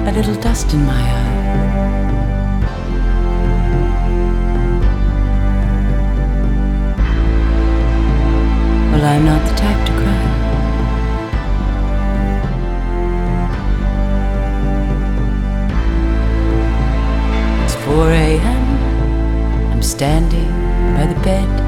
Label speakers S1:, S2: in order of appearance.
S1: a little dust in my eye. Well, I'm not the type to cry. It's 4 a.m. I'm standing by the bed.